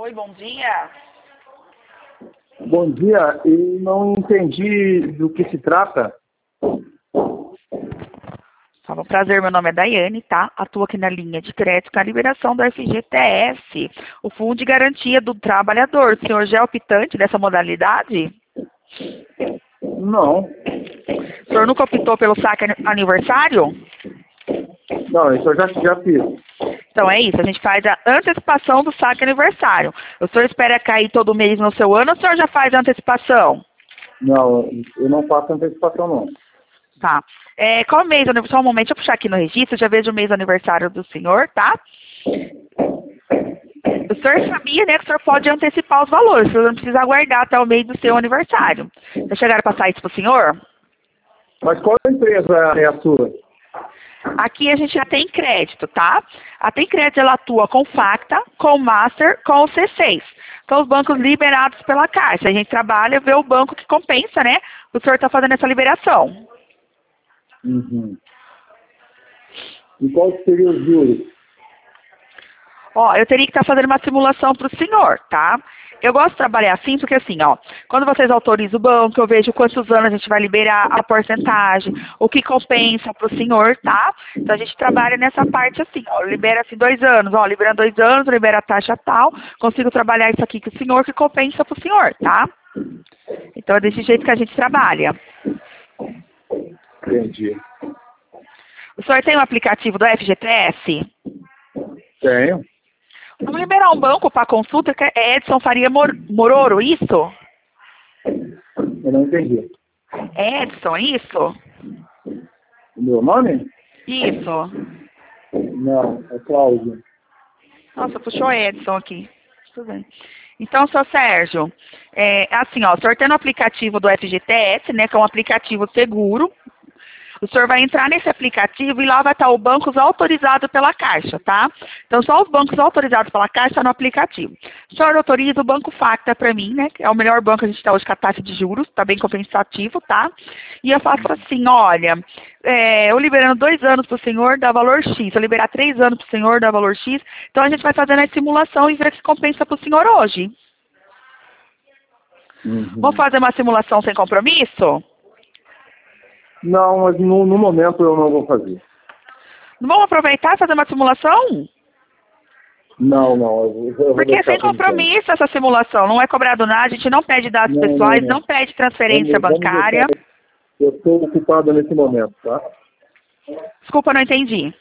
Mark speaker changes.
Speaker 1: Oi, bom dia.
Speaker 2: Bom dia, eu não entendi do que se trata.
Speaker 1: Tá bom, prazer, meu nome é Daiane, tá? Atuo aqui na linha de crédito com a liberação do FGTS, o Fundo de Garantia do Trabalhador. O senhor já é optante dessa modalidade?
Speaker 2: Não,
Speaker 1: O senhor nunca optou pelo saque aniversário?
Speaker 2: não, isso eu já fiz.
Speaker 1: Então é isso, a gente faz a antecipação do saque aniversário. O senhor espera cair todo mês no seu ano ou o senhor já faz a antecipação?
Speaker 2: Não, eu não faço antecipação, não.
Speaker 1: Tá. Qual mês, só um momento, deixa eu puxar aqui no registro, já vejo o mês do aniversário do senhor, tá? O senhor sabia, né, que o senhor pode antecipar os valores, o senhor não precisa aguardar até o mês do seu aniversário. Já chegaram a passar isso pro senhor?
Speaker 2: Mas qual empresa é a sua?
Speaker 1: Aqui a gente já tem crédito, tá? A Tem Crédito, ela atua com Facta, com Master, com o C6. São os bancos liberados pela Caixa. A gente trabalha, vê o banco que compensa, né? O senhor está fazendo essa liberação.
Speaker 2: Uhum. E qual seria os juros?
Speaker 1: Ó, eu teria que estar fazendo uma simulação para o senhor, tá? Eu gosto de trabalhar assim, porque assim, ó, quando vocês autorizam o banco, eu vejo quantos anos a gente vai liberar a porcentagem, o que compensa para o senhor, tá? Então a gente trabalha nessa parte assim, ó, libera assim 2 anos, ó, liberando 2 anos, libera a taxa tal, consigo trabalhar isso aqui com o senhor, que compensa para o senhor, tá? Então é desse jeito que a gente trabalha.
Speaker 2: Entendi.
Speaker 1: O senhor tem um aplicativo do FGTS?
Speaker 2: Tenho.
Speaker 1: Vamos liberar um banco para consulta, que é Edson Faria Mororo, isso?
Speaker 2: Eu não entendi.
Speaker 1: Edson, isso?
Speaker 2: O meu nome?
Speaker 1: Isso.
Speaker 2: Não, é Cláudio.
Speaker 1: Nossa, puxou Edson aqui. Tudo bem. Então, seu Sérgio, assim, ó, o senhor tem no aplicativo do FGTS, né, que é um aplicativo seguro. O senhor vai entrar nesse aplicativo e lá vai estar o bancos autorizado pela Caixa, tá? Então, só os bancos autorizados pela Caixa estão no aplicativo. O senhor autoriza o Banco Facta para mim, né? Que é o melhor banco que a gente está hoje com a taxa de juros, está bem compensativo, tá? E eu faço assim, olha, eu liberando 2 anos para o senhor, dá valor X. Se eu liberar 3 anos para o senhor, dá valor X. Então, a gente vai fazendo a simulação e ver se compensa para o senhor hoje.
Speaker 2: Uhum.
Speaker 1: Vamos fazer uma simulação sem compromisso?
Speaker 2: Não, mas no momento eu não vou fazer.
Speaker 1: Não vamos aproveitar e fazer uma simulação?
Speaker 2: Não, eu vou
Speaker 1: Porque é
Speaker 2: deixar
Speaker 1: sem
Speaker 2: por enquanto.
Speaker 1: compromisso essa simulação, não é cobrado nada, a gente não pede dados pessoais, não pede transferência bancária.
Speaker 2: Eu estou ocupado nesse momento, tá?
Speaker 1: Desculpa, não entendi.